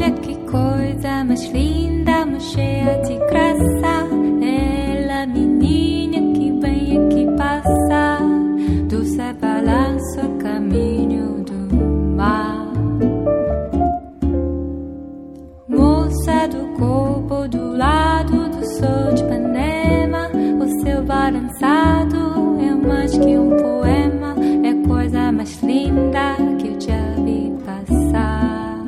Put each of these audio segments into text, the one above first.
Olha que coisa mais linda, mais cheia de graça. Ela, menina que vem aqui passa, do céu balança o caminho do mar. Moça do corpo do lado do sol de Ipanema, o seu balançado é mais que um poema, é coisa mais linda que eu já vi passar.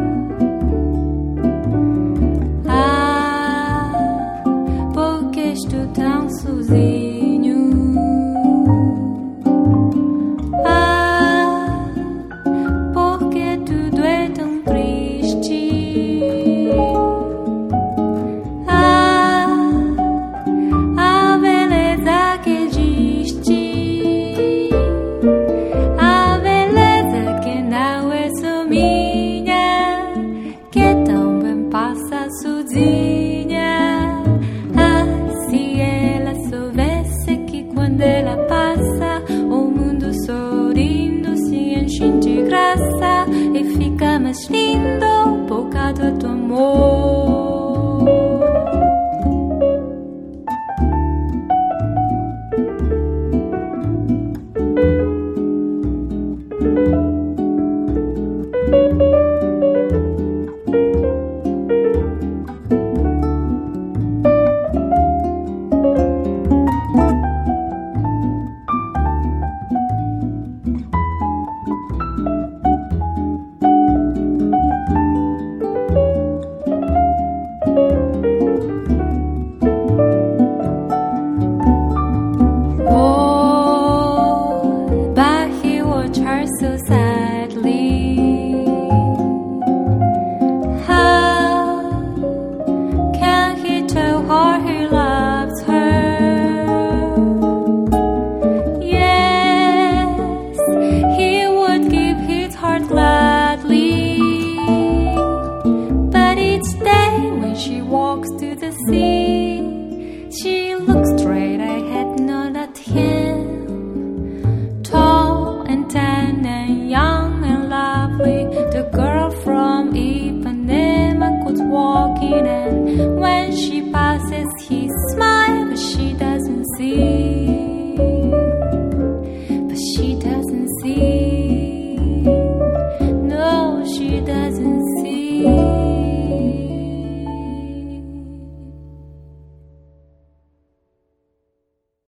Ah, porque estou tão sozinho. Ah, porque tudo é tão triste. Ah, a beleza que existe, a beleza que não é só minha, que também passa sozinha. Ah, se ela soubesse que quando ela passa, o mundo sorrindo se enche de graça e fica mais lindo por causa do amor.